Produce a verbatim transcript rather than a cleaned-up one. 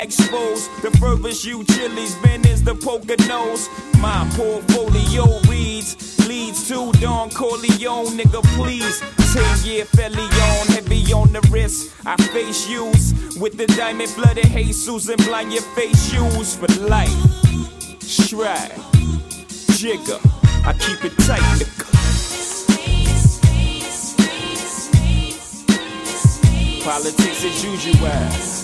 exposed. The furthest you chilies been is the Poconos. My portfolio reads, leads to Don Corleone, nigga, please. Ten year fellion, heavy on the wrist. I face use with the diamond flooded Jesus and blind your face shoes for life. Shrag, jigger, I keep it tight, nigga. Politics as usual.